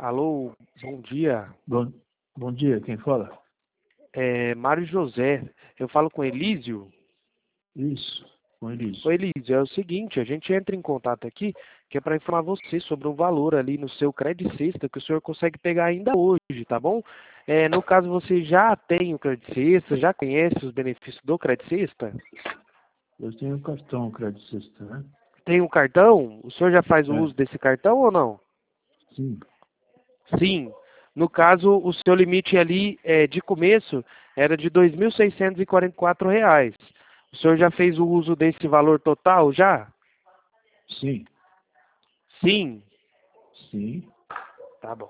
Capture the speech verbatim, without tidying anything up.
Alô, bom dia. Bom, bom dia, quem fala? É Mário José. Eu falo com Elísio. Isso, com eles. Ô Elísio, é o seguinte, a gente entra em contato aqui, que é para informar você sobre um valor ali no seu Credit Sexta que o senhor consegue pegar ainda hoje, tá bom? É, no caso, você já tem o Credit Sexta, já conhece os benefícios do Credit Sexta? Eu tenho um cartão Credit Sexta, né? Tem um cartão? O senhor já faz o É, uso desse cartão ou não? sim, Sim. No caso, o seu limite ali é, de começo era de dois mil seiscentos e quarenta e quatro reais. O senhor já fez o uso desse valor total já? sim, Sim. sim.